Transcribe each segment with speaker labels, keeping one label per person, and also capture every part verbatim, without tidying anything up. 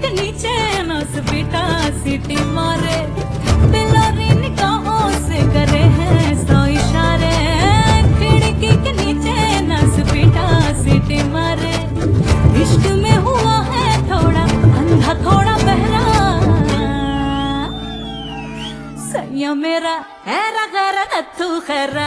Speaker 1: के नीचे नस बेटा सीटी मारे, बिलोरी निगाहों से करे हैं सौ इशारे। खिड़की के नीचे नस बेटा सीटी मारे, इश्क में हुआ है थोड़ा अंधा थोड़ा बहरा। सैया मेरा हैरा गैरा नत्थू खैरा।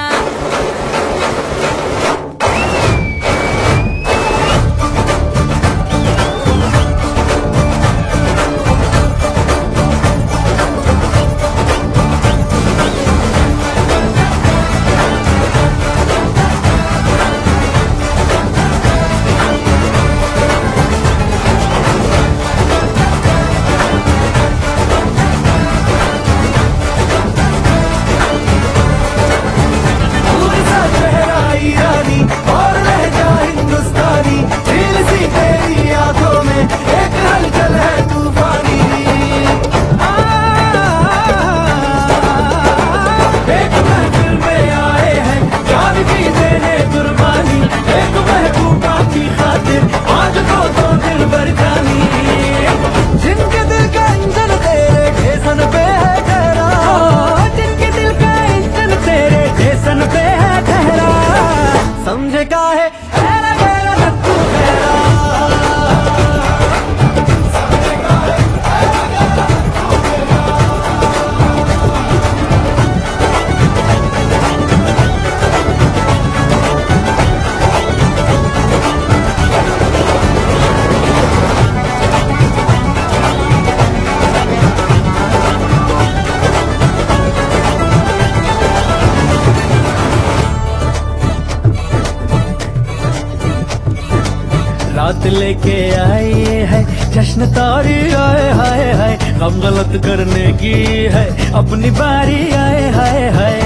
Speaker 2: रात लेके आई है जश्न तारी आए हाय हाय, गम गलत करने की है अपनी बारी आए हाय हाय।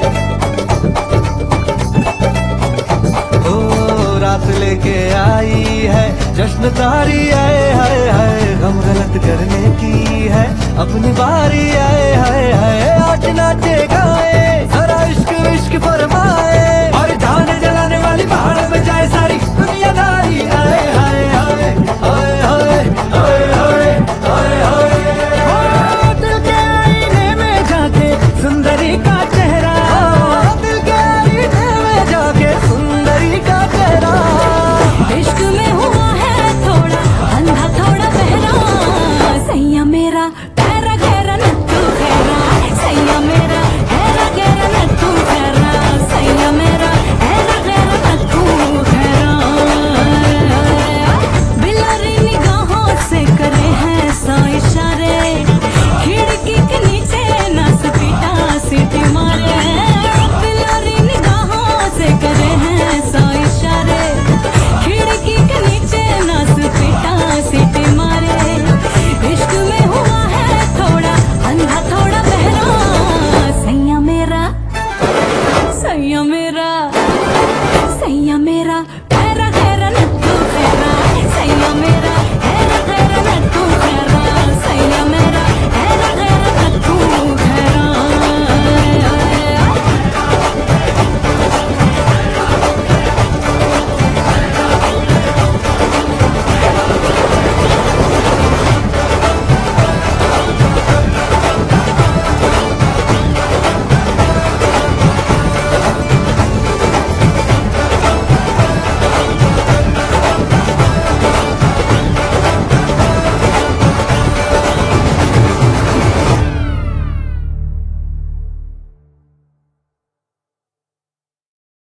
Speaker 2: ओ रात लेके आई है जश्न तारी आए हाय हाय, गम गलत करने की है अपनी बारी आए हाय हाय।